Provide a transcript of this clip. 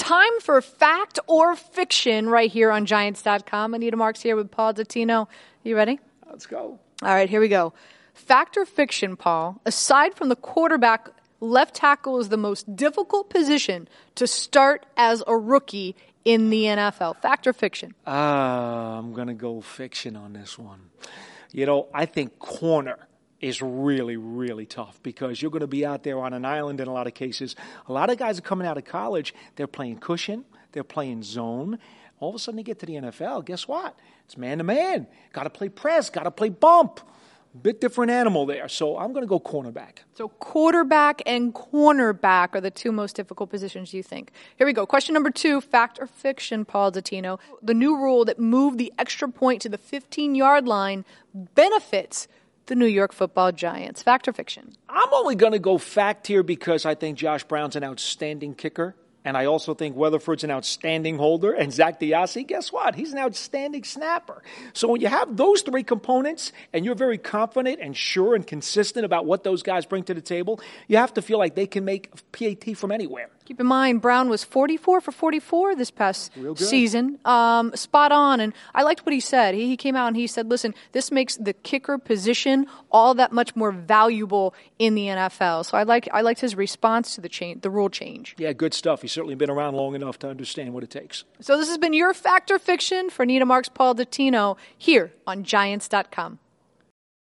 time for fact or fiction right here on Giants.com. Anita Marks here with Paul Dottino. You ready? Let's go. All right, here we go. Fact or fiction, Paul? Aside from the quarterback, left tackle is the most difficult position to start as a rookie in the NFL. Fact or fiction? I'm going to go fiction on this one. You know, I think corner is really, really tough because you're going to be out there on an island in a lot of cases. A lot of guys are coming out of college, they're playing cushion, they're playing zone. All of a sudden they get to the NFL, guess what? It's man-to-man. Got to play press, got to play bump. Bit different animal there. So I'm going to go cornerback. So quarterback and cornerback are the two most difficult positions, you think. Here we go. Question number 2, fact or fiction, Paul Dottino. The new rule that moved the extra point to the 15-yard line benefits the New York Football Giants. Fact or fiction? I'm only going to go fact here because I think Josh Brown's an outstanding kicker. And I also think Weatherford's an outstanding holder. And Zach Diassi, guess what? He's an outstanding snapper. So when you have those three components and you're very confident and sure and consistent about what those guys bring to the table, you have to feel like they can make PAT from anywhere. Keep in mind, Brown was 44 for 44 this past season. Spot on. And I liked what he said. He came out and he said, listen, this makes the kicker position all that much more valuable in the NFL. So I liked his response to the rule change. Yeah, good stuff. He's certainly been around long enough to understand what it takes. So this has been your Fact or Fiction for Anita Marks, Paul Dottino here on Giants.com.